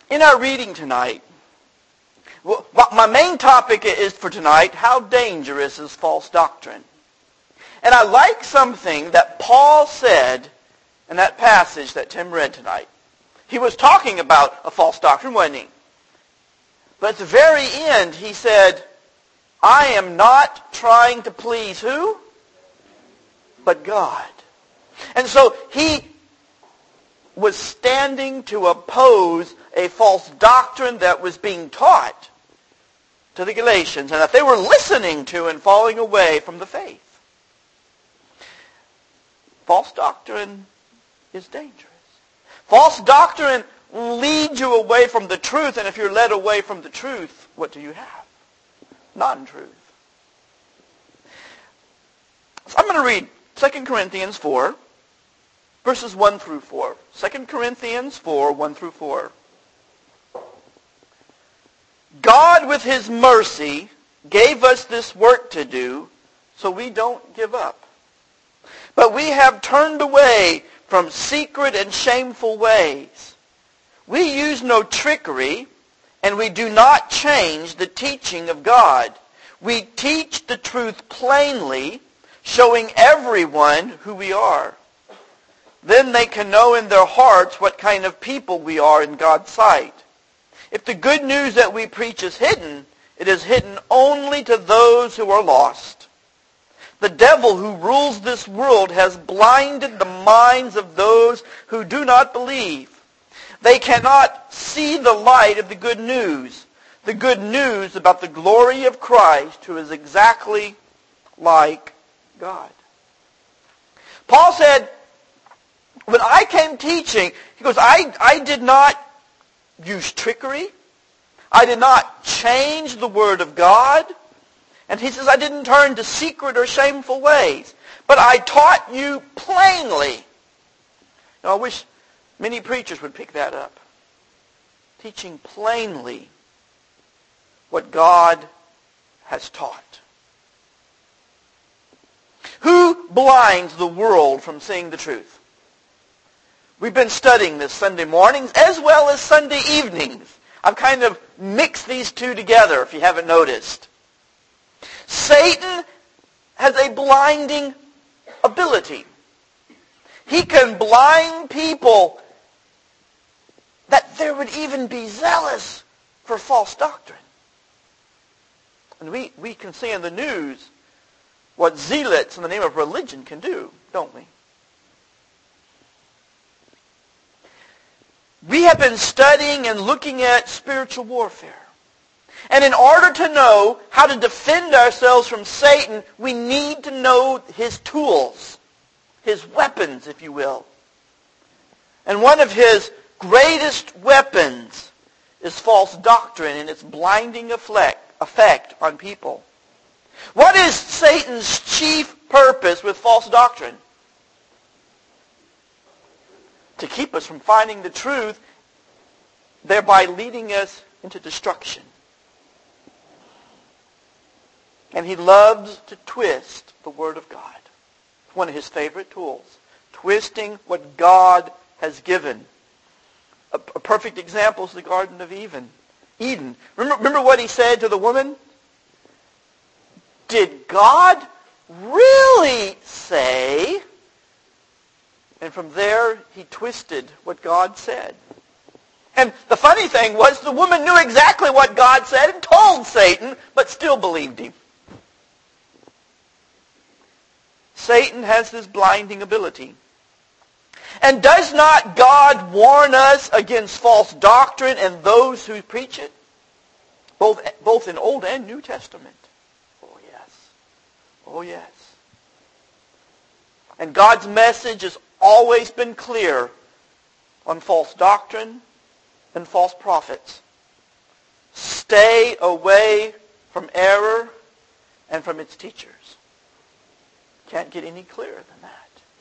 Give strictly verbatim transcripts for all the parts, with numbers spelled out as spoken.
In our reading tonight, well, my main topic is for tonight, how dangerous is false doctrine? And I like something that Paul said in that passage that Tim read tonight. He was talking about a false doctrine, wasn't he? But at the very end, he said, I am not trying to please who? But God. And so he was standing to oppose a false doctrine that was being taught to the Galatians and that they were listening to and falling away from the faith. False doctrine is dangerous. False doctrine leads you away from the truth, and if you're led away from the truth, what do you have? Non-truth. So I'm going to read Second Corinthians four, verses one through four. Second Corinthians four, one through four. God, with His mercy, gave us this work to do, so we don't give up. But we have turned away from secret and shameful ways. We use no trickery, and we do not change the teaching of God. We teach the truth plainly, showing everyone who we are. Then they can know in their hearts what kind of people we are in God's sight. If the good news that we preach is hidden, it is hidden only to those who are lost. The devil who rules this world has blinded the minds of those who do not believe. They cannot see the light of the good news, the good news about the glory of Christ, who is exactly like God. Paul said, when I came teaching, he goes, I, I did not use trickery. I did not change the Word of God. And he says, I didn't turn to secret or shameful ways. But I taught you plainly. Now, I wish many preachers would pick that up. Teaching plainly what God has taught. Who blinds the world from seeing the truth? We've been studying this Sunday mornings as well as Sunday evenings. I've kind of mixed these two together, if you haven't noticed. Satan has a blinding ability. He can blind people that there would even be zealous for false doctrine. And we, we can see in the news what zealots in the name of religion can do, don't we? We have been studying and looking at spiritual warfare. And in order to know how to defend ourselves from Satan, we need to know his tools, his weapons, if you will. And one of his greatest weapons is false doctrine and its blinding effect on people. What is Satan's chief purpose with false doctrine? To keep us from finding the truth, thereby leading us into destruction. And he loves to twist the Word of God. It's one of his favorite tools. Twisting what God has given. A, a perfect example is the Garden of Eden. Eden. Remember, remember what he said to the woman? Did God really say? And from there, he twisted what God said. And the funny thing was, the woman knew exactly what God said and told Satan, but still believed him. Satan has this blinding ability. And does not God warn us against false doctrine and those who preach it? Both, both in Old and New Testament. Oh, yes. Oh, yes. And God's message has always been clear on false doctrine and false prophets. Stay away from error and from its teachers. Can't get any clearer than that.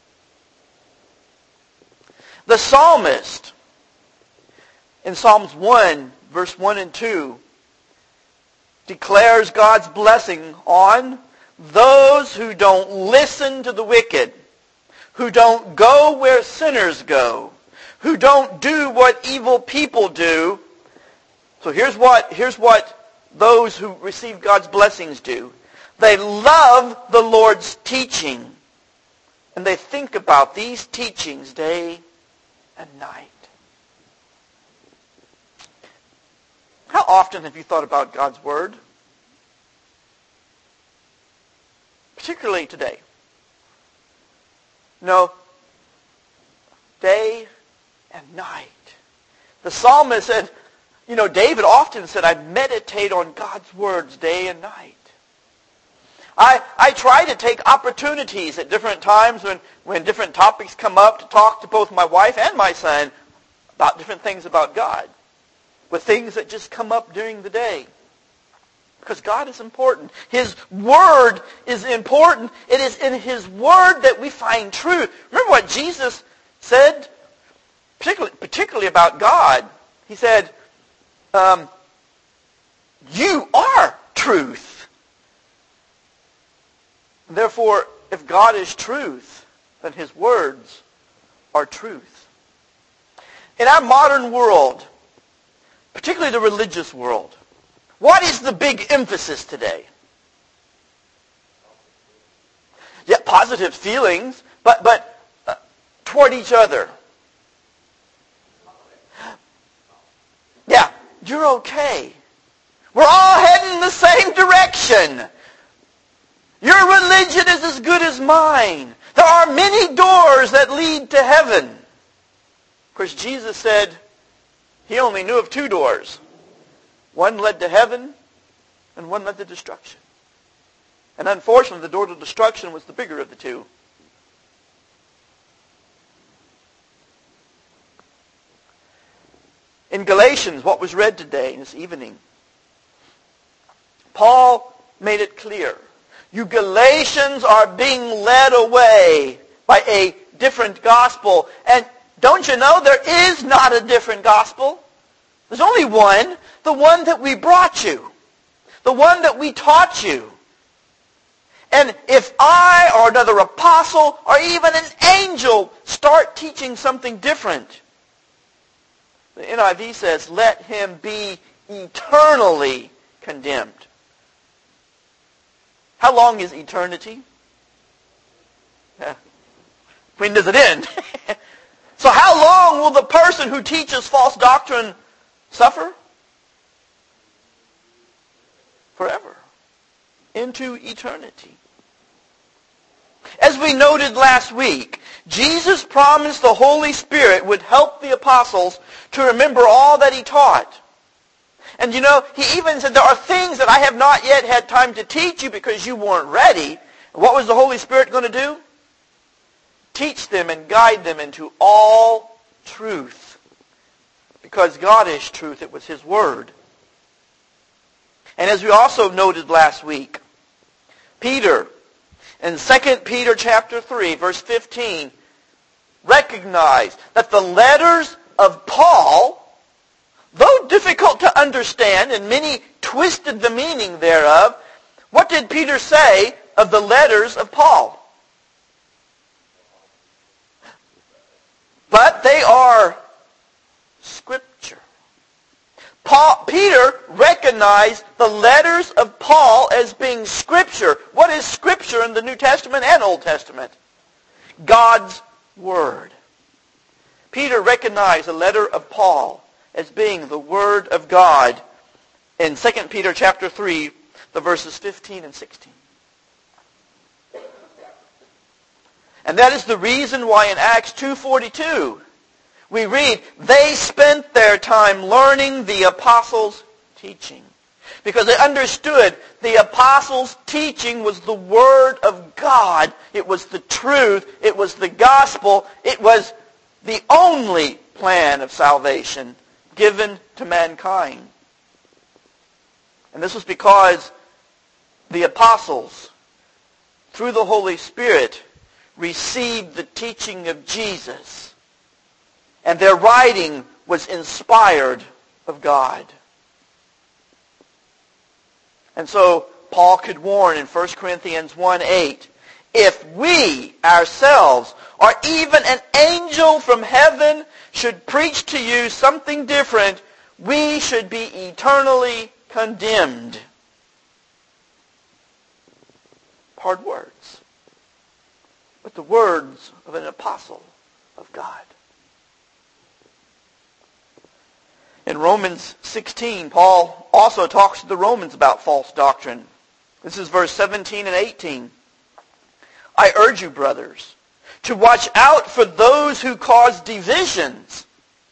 The psalmist in Psalms one, verse one and two, declares God's blessing on those who don't listen to the wicked, who don't go where sinners go, who don't do what evil people do, So here's what, here's what those who receive God's blessings do. They love the Lord's teaching. And they think about these teachings day and night. How often have you thought about God's Word? Particularly today. No, day and night. The psalmist said, you know, David often said, I meditate on God's words day and night. I, I try to take opportunities at different times when, when different topics come up to talk to both my wife and my son about different things about God. With things that just come up during the day. Because God is important. His Word is important. It is in His Word that we find truth. Remember what Jesus said, particularly, particularly about God. He said, um, you are truth. Therefore, if God is truth, then His words are truth. In our modern world, particularly the religious world, what is the big emphasis today? Yeah, positive feelings, but but uh, toward each other. Yeah, you're okay. We're all heading in the same direction. Your religion is as good as mine. There are many doors that lead to heaven. Of course, Jesus said He only knew of two doors. One led to heaven, and one led to destruction. And unfortunately, the door to destruction was the bigger of the two. In Galatians, what was read today, this evening, Paul made it clear. You Galatians are being led away by a different gospel. And don't you know there is not a different gospel? There's only one, the one that we brought you, the one that we taught you. And if I or another apostle or even an angel start teaching something different, the N I V says, let him be eternally condemned. How long is eternity? Yeah. When does it end? So how long will the person who teaches false doctrine suffer? Forever. Into eternity. As we noted last week, Jesus promised the Holy Spirit would help the apostles to remember all that He taught. And you know, He even said, there are things that I have not yet had time to teach you because you weren't ready. What was the Holy Spirit going to do? Teach them and guide them into all truth. Because God is truth. It was His Word. And as we also noted last week, Peter, in Second Peter chapter three, verse fifteen, recognized that the letters of Paul, though difficult to understand, and many twisted the meaning thereof, what did Peter say of the letters of Paul? But they are Scripture. Paul, Peter recognized the letters of Paul as being Scripture. What is Scripture in the New Testament and Old Testament? God's Word. Peter recognized the letter of Paul as being the Word of God in Second Peter chapter three, the verses fifteen and sixteen. And that is the reason why in Acts two forty-two we read, they spent their time learning the apostles' teaching. Because they understood the apostles' teaching was the Word of God. It was the truth. It was the gospel. It was the only plan of salvation given to mankind. And this was because the apostles, through the Holy Spirit, received the teaching of Jesus. And their writing was inspired of God. And so Paul could warn in First Corinthians one eight, if we ourselves or even an angel from heaven should preach to you something different, we should be eternally condemned. Hard words, but the words of an apostle of God. In Romans sixteen, Paul also talks to the Romans about false doctrine. This is verse seventeen and eighteen. I urge you, brothers, to watch out for those who cause divisions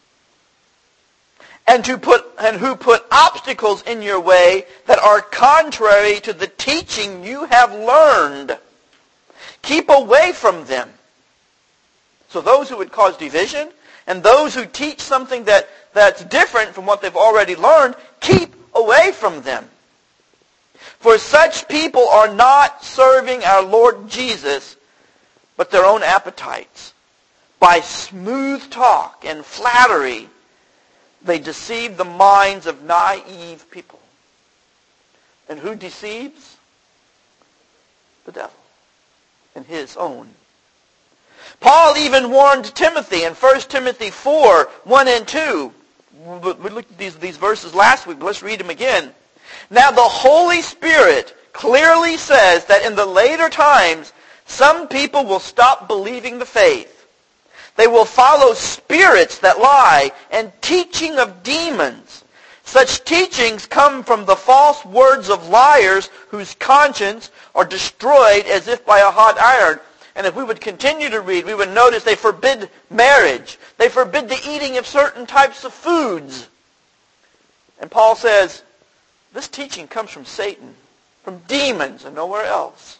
and to put and who put obstacles in your way that are contrary to the teaching you have learned. Keep away from them. So those who would cause division and those who teach something that, that's different from what they've already learned, keep away from them. For such people are not serving our Lord Jesus, but their own appetites. By smooth talk and flattery, they deceive the minds of naive people. And who deceives? The devil and his own. Paul even warned Timothy in First Timothy four, one and two. We looked at these, these verses last week, but let's read them again. Now the Holy Spirit clearly says that in the later times, some people will stop believing the faith. They will follow spirits that lie and teaching of demons. Such teachings come from the false words of liars whose conscience are destroyed as if by a hot iron. And if we would continue to read, we would notice they forbid marriage. They forbid the eating of certain types of foods. And Paul says, this teaching comes from Satan, from demons and nowhere else.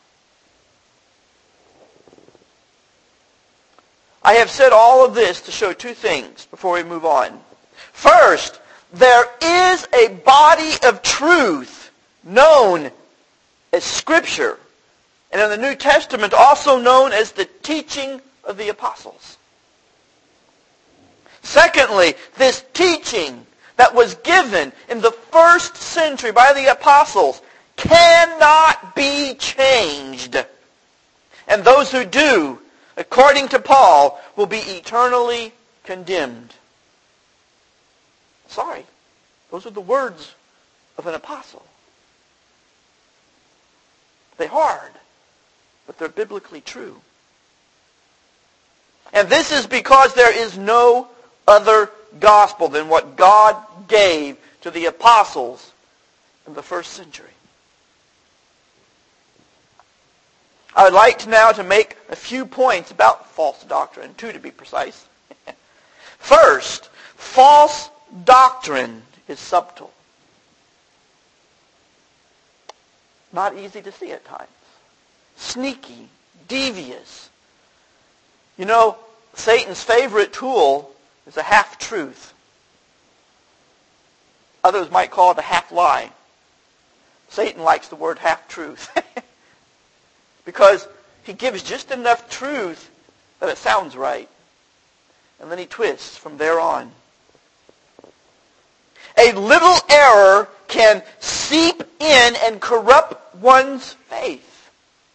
I have said all of this to show two things before we move on. First, there is a body of truth known as Scripture, and in the New Testament also known as the teaching of the apostles. Secondly, this teaching that was given in the first century by the apostles cannot be changed. And those who do, according to Paul, will be eternally condemned. Sorry, those are the words of an apostle. They're hard, but they're biblically true. And this is because there is no other gospel than what God gave to the apostles in the first century. I would like now to make a few points about false doctrine, two to be precise. First, false doctrine is subtle. Not easy to see at times. Sneaky, devious. You know, Satan's favorite tool is a half-truth. Others might call it a half-lie. Satan likes the word half-truth. Because he gives just enough truth that it sounds right. And then he twists from there on. A little error can seep in and corrupt one's faith.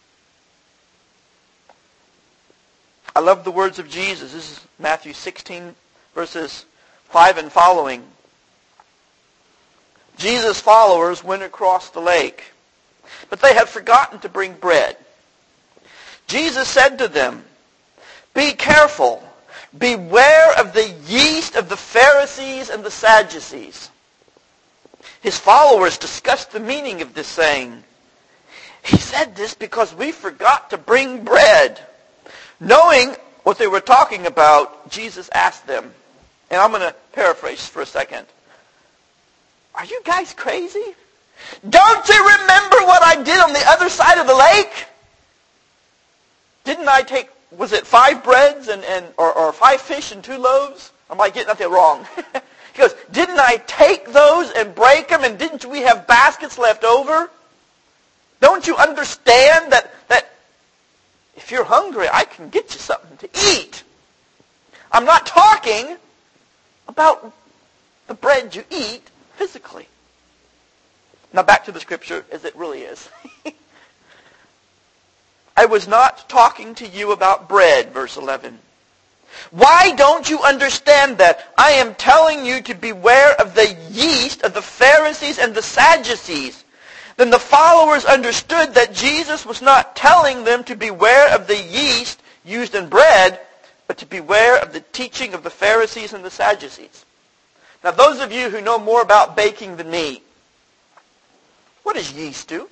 I love the words of Jesus. This is Matthew sixteen, verses five and following. Jesus' followers went across the lake, but they had forgotten to bring bread. Jesus said to them, "Be careful. Beware of the yeast of the Pharisees and the Sadducees." His followers discussed the meaning of this saying. He said this because we forgot to bring bread. Knowing what they were talking about, Jesus asked them, and I'm going to paraphrase for a second. Are you guys crazy? Don't you remember what I did on the other side of the lake? Didn't I take, was it five breads and, and or, or five fish and two loaves? Or am I getting that wrong? He goes, didn't I take those and break them, and didn't we have baskets left over? Don't you understand that, that if you're hungry, I can get you something to eat? I'm not talking about the bread you eat physically. Now back to the scripture as it really is. I was not talking to you about bread, verse eleven. Why don't you understand that? I am telling you to beware of the yeast of the Pharisees and the Sadducees. Then the followers understood that Jesus was not telling them to beware of the yeast used in bread, but to beware of the teaching of the Pharisees and the Sadducees. Now, those of you who know more about baking than me, what does yeast do?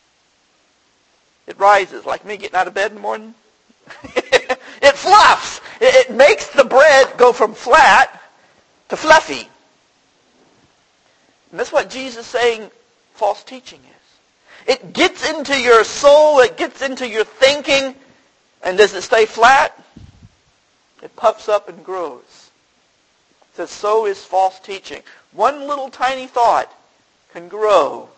It rises, like me getting out of bed in the morning. It fluffs. It makes the bread go from flat to fluffy. And that's what Jesus is saying false teaching is. It gets into your soul, it gets into your thinking, and does it stay flat? It puffs up and grows. It says, so is false teaching. One little tiny thought can grow.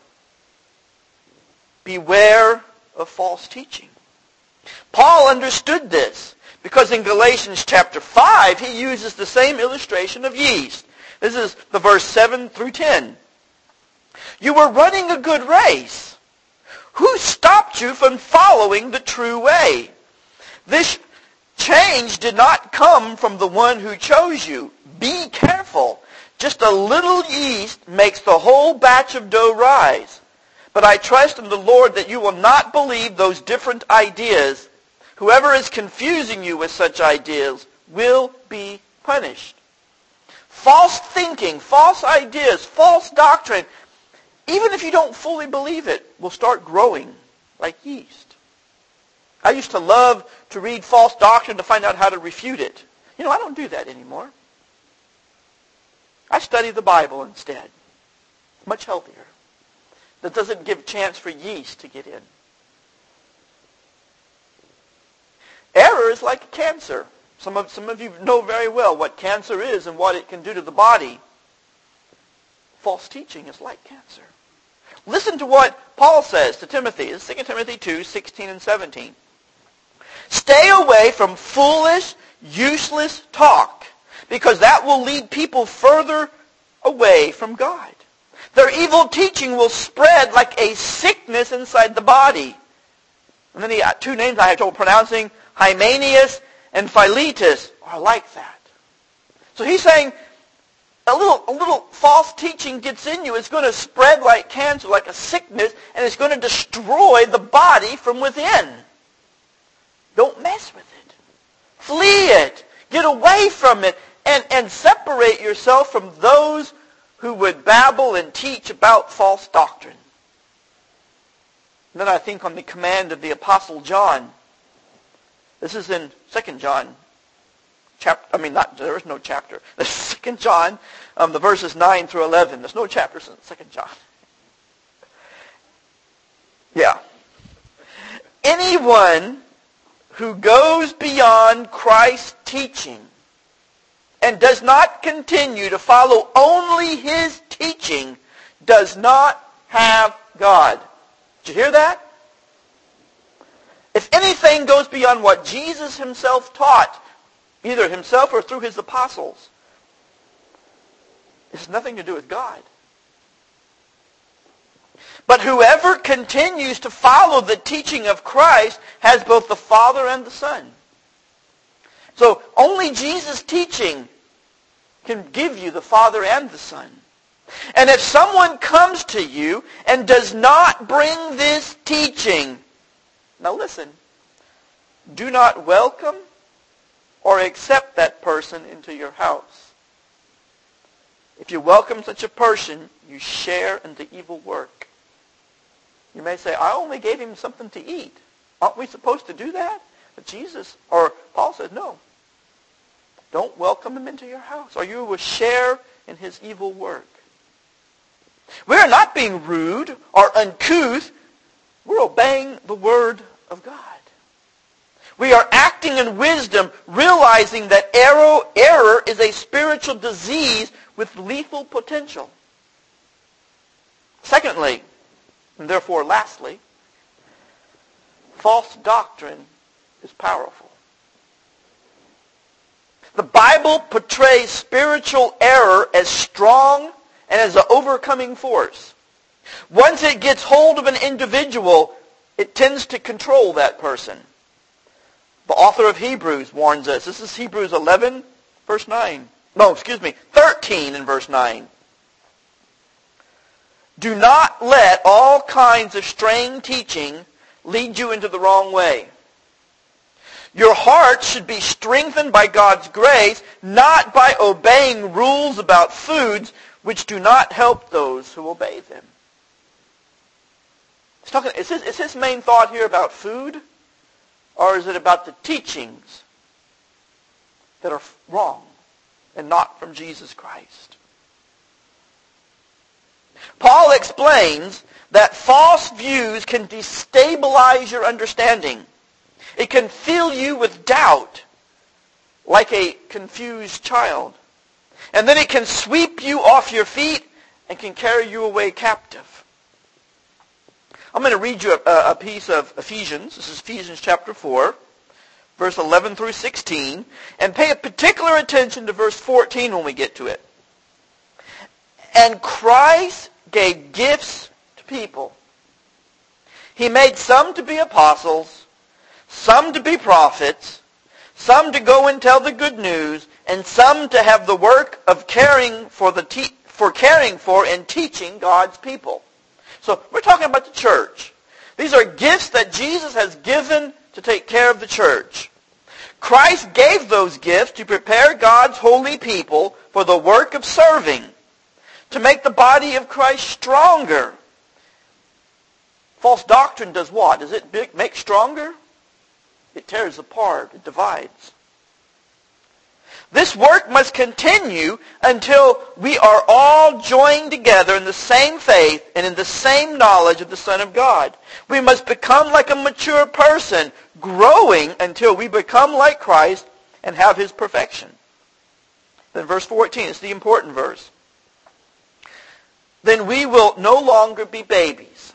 Beware of false teaching. Paul understood this because in Galatians chapter five, he uses the same illustration of yeast. This is the verse seven through ten. You were running a good race. Who stopped you from following the true way? This change did not come from the one who chose you. Be careful. Just a little yeast makes the whole batch of dough rise. But I trust in the Lord that you will not believe those different ideas. Whoever is confusing you with such ideas will be punished. False thinking, false ideas, false doctrine, even if you don't fully believe it, will start growing like yeast. I used to love to read false doctrine to find out how to refute it. You know, I don't do that anymore. I study the Bible instead. Much healthier. That doesn't give chance for yeast to get in. Error is like cancer. Some of, some of you know very well what cancer is and what it can do to the body. False teaching is like cancer. Listen to what Paul says to Timothy. It's Second Timothy two, sixteen and seventeen. Stay away from foolish, useless talk, because that will lead people further away from God. Their evil teaching will spread like a sickness inside the body. And then the two names I have trouble pronouncing, Hymenaeus and Philetus, are like that. So he's saying a little, a little false teaching gets in you. It's going to spread like cancer, like a sickness, and it's going to destroy the body from within. Don't mess with it. Flee it. Get away from it. And, and separate yourself from those who would babble and teach about false doctrine. And then I think on the command of the Apostle John. This is in Second John. Chapter, I mean, not there is no chapter. This is Second John, um, the verses nine through eleven. There's no chapters in Second John. Yeah. Anyone who goes beyond Christ's teaching and does not continue to follow only his teaching does not have God. Did you hear that? If anything goes beyond what Jesus himself taught, either himself or through his apostles, it has nothing to do with God. But whoever continues to follow the teaching of Christ has both the Father and the Son. So only Jesus' teaching can give you the Father and the Son. And if someone comes to you and does not bring this teaching, now listen, do not welcome or accept that person into your house. If you welcome such a person, you share in the evil work. You may say, I only gave him something to eat. Aren't we supposed to do that? But Jesus, or Paul says, no. Don't welcome him into your house, or you will share in his evil work. We are not being rude or uncouth. We're obeying the Word of God. We are acting in wisdom, realizing that error, error is a spiritual disease with lethal potential. Secondly, and therefore lastly, false doctrine is powerful. The Bible portrays spiritual error as strong and as an overcoming force. Once it gets hold of an individual, it tends to control that person. The author of Hebrews warns us. This is Hebrews eleven, verse nine. No, excuse me, thirteen and verse nine. Do not let all kinds of strained teaching lead you into the wrong way. Your heart should be strengthened by God's grace, not by obeying rules about foods which do not help those who obey them. He's talking, is his, is his main thought here about food? Or is it about the teachings that are wrong and not from Jesus Christ? Paul explains that false views can destabilize your understanding. It can fill you with doubt like a confused child. And then it can sweep you off your feet and can carry you away captive. I'm going to read you a, a piece of Ephesians. This is Ephesians chapter four, verse eleven through sixteen. And pay a particular attention to verse fourteen when we get to it. And Christ gave gifts to people. He made some to be apostles, some to be prophets, some to go and tell the good news, and some to have the work of caring for the te- for caring for and teaching God's people. So we're talking about the church. These are gifts that Jesus has given to take care of the church. Christ gave those gifts to prepare God's holy people for the work of serving, to make the body of Christ stronger. False doctrine does what? Does it make stronger? It tears apart. It divides. This work must continue until we are all joined together in the same faith and in the same knowledge of the Son of God. We must become like a mature person, growing until we become like Christ and have His perfection. Then verse fourteen is the important verse. Then we will no longer be babies.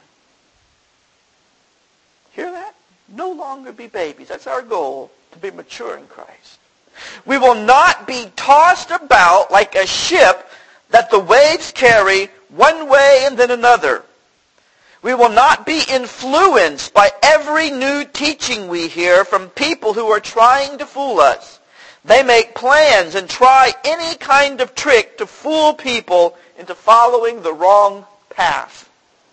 Hear that? No longer be babies. That's our goal, to be mature in Christ. We will not be tossed about like a ship that the waves carry one way and then another. We will not be influenced by every new teaching we hear from people who are trying to fool us. They make plans and try any kind of trick to fool people into following the wrong path.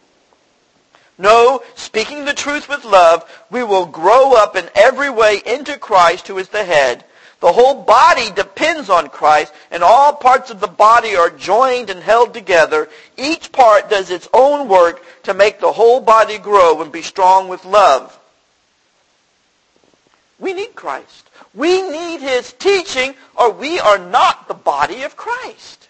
No, speaking the truth with love, we will grow up in every way into Christ, who is the head. The whole body depends on Christ, and all parts of the body are joined and held together. Each part does its own work to make the whole body grow and be strong with love. We need Christ. We need His teaching, or we are not the body of Christ.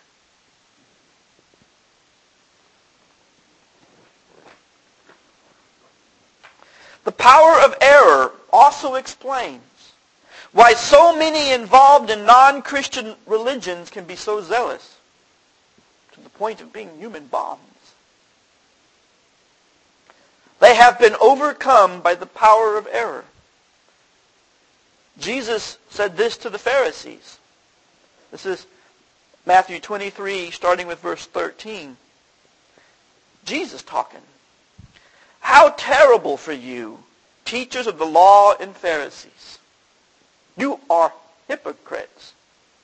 The power of error also explains why so many involved in non-Christian religions can be so zealous to the point of being human bombs. They have been overcome by the power of error. Jesus said this to the Pharisees. This is Matthew twenty-three, starting with verse thirteen. Jesus talking. How terrible for you, teachers of the law and Pharisees. You are hypocrites.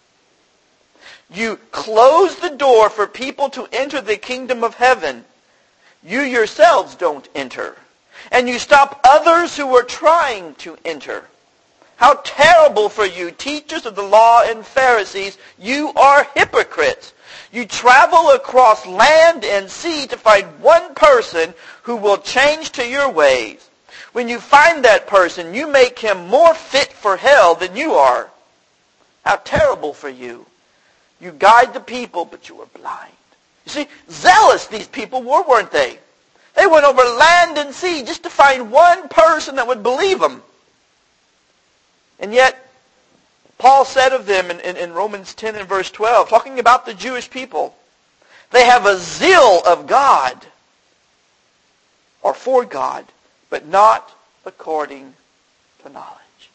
You close the door for people to enter the kingdom of heaven. You yourselves don't enter. And you stop others who are trying to enter. How terrible for you, teachers of the law and Pharisees. You are hypocrites. You travel across land and sea to find one person who will change to your ways. When you find that person, you make him more fit for hell than you are. How terrible for you. You guide the people, but you are blind. You see, zealous these people were, weren't they? They went over land and sea just to find one person that would believe them. And yet, Paul said of them in, in, in Romans ten and verse twelve, talking about the Jewish people, they have a zeal of God, or for God, but not according to knowledge.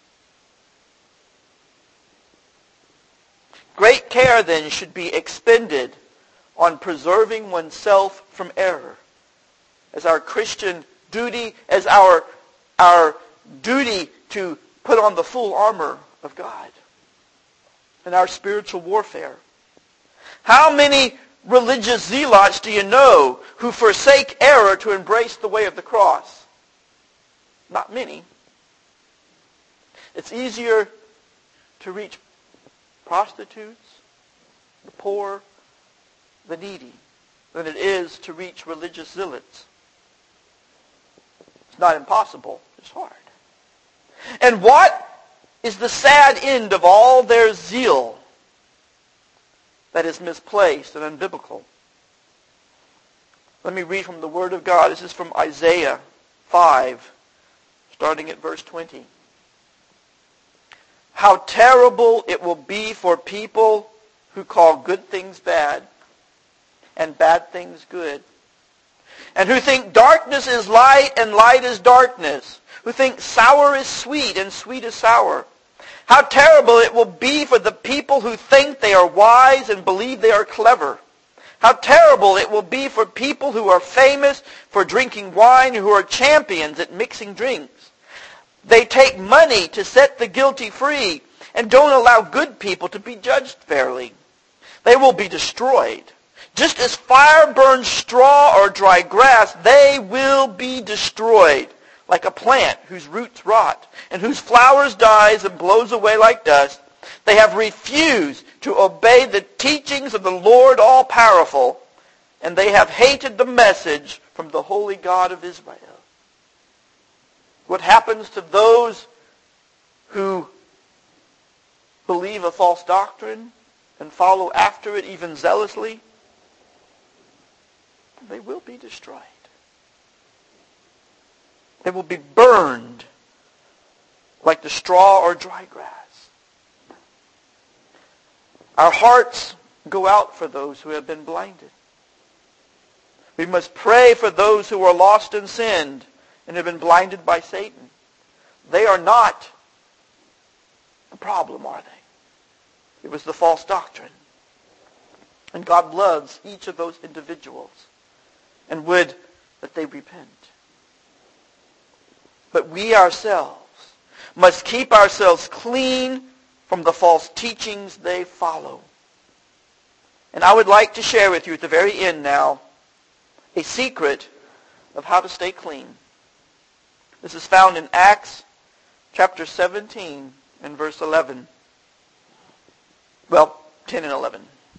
Great care then should be expended on preserving oneself from error as our Christian duty, as our, our duty to put on the full armor of God in our spiritual warfare. How many religious zealots do you know who forsake error to embrace the way of the cross? Not many. It's easier to reach prostitutes, the poor, the needy, than it is to reach religious zealots. It's not impossible. It's hard. And what is the sad end of all their zeal that is misplaced and unbiblical? Let me read from the Word of God. This is from Isaiah five, starting at verse twenty. How terrible it will be for people who call good things bad and bad things good, and who think darkness is light and light is darkness, who think sour is sweet and sweet is sour. How terrible it will be for the people who think they are wise and believe they are clever. How terrible it will be for people who are famous for drinking wine, who are champions at mixing drinks. They take money to set the guilty free and don't allow good people to be judged fairly. They will be destroyed. Just as fire burns straw or dry grass, they will be destroyed, like a plant whose roots rot and whose flowers dies and blows away like dust. They have refused to obey the teachings of the Lord all-powerful, and they have hated the message from the holy God of Israel. What happens to those who believe a false doctrine and follow after it even zealously? They will be destroyed. They will be burned like the straw or dry grass. Our hearts go out for those who have been blinded. We must pray for those who are lost and sinned and have been blinded by Satan. They are not the problem, are they? It was the false doctrine. And God loves each of those individuals and would that they repent. But we ourselves must keep ourselves clean from the false teachings they follow. And I would like to share with you at the very end now a secret of how to stay clean. This is found in Acts chapter seventeen and verse eleven. Well, ten and eleven.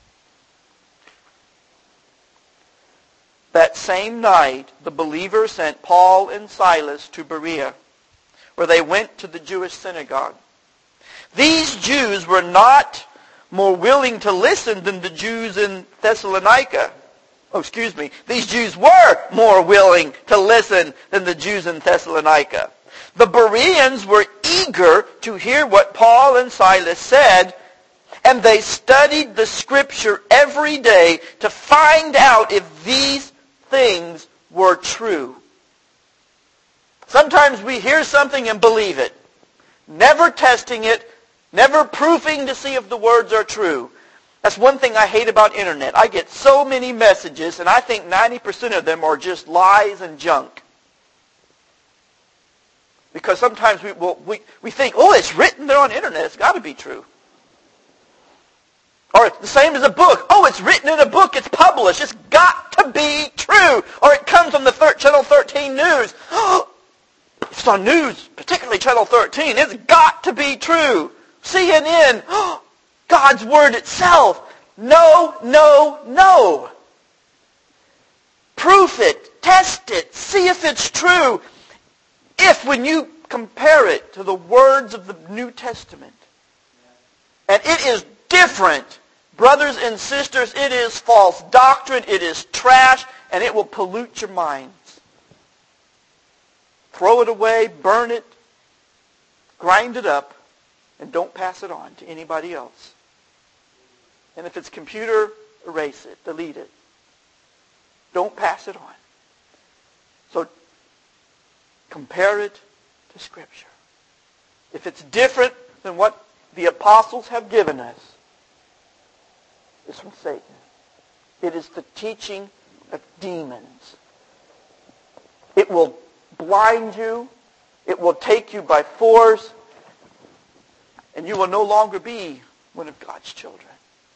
That same night, the believers sent Paul and Silas to Berea, where they went to the Jewish synagogue. These Jews were not more willing to listen than the Jews in Thessalonica. Oh, excuse me. These Jews were more willing to listen than the Jews in Thessalonica. The Bereans were eager to hear what Paul and Silas said, and they studied the Scripture every day to find out if these things were true. Sometimes we hear something and believe it, never testing it, never proofing to see if the words are true. That's one thing I hate about internet. I get so many messages, and I think ninety percent of them are just lies and junk. Because sometimes we, well, we, we think, oh, it's written there on the internet. It's got to be true. Or it's the same as a book. Oh, it's written in a book. It's published. It's got to be true. Or it comes on the thir- Channel thirteen news. Oh, it's on news, particularly Channel thirteen. It's got to be true. C N N. Oh, God's Word itself. No, no, no. Proof it. Test it. See if it's true. If when you compare it to the words of the New Testament, and it is different, brothers and sisters, it is false doctrine, it is trash, and it will pollute your minds. Throw it away, burn it, grind it up, and don't pass it on to anybody else. And if it's computer, erase it, delete it. Don't pass it on. So compare it to Scripture. If it's different than what the apostles have given us, it's from Satan. It is the teaching of demons. It will blind you. It will take you by force. and you will no longer be one of God's children.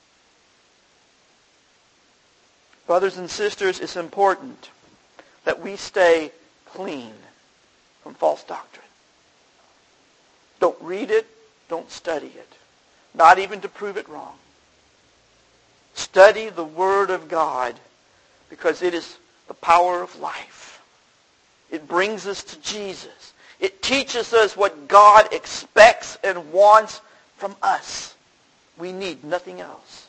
Brothers and sisters, it's important that we stay clean from false doctrine. Don't read it. Don't study it. Not even to prove it wrong. Study the Word of God because it is the power of life. It brings us to Jesus. It teaches us what God expects and wants from us. We need nothing else.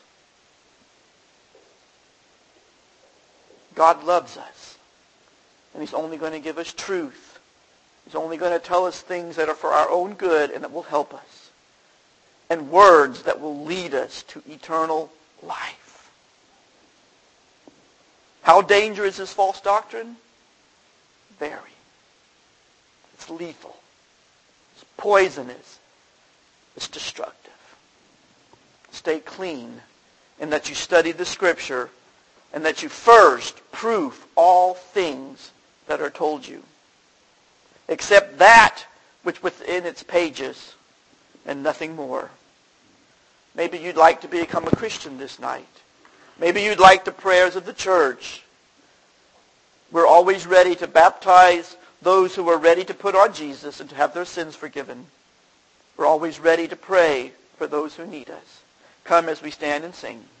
God loves us. And He's only going to give us truth. He's only going to tell us things that are for our own good and that will help us. And words that will lead us to eternal life. How dangerous is false doctrine? Very. It's lethal. It's poisonous. It's destructive. Stay clean in that you study the Scripture and that you first prove all things that are told you, except that which within its pages and nothing more. Maybe you'd like to become a Christian this night. Maybe you'd like the prayers of the church. We're always ready to baptize those who are ready to put on Jesus and to have their sins forgiven. We're always ready to pray for those who need us. Come as we stand and sing.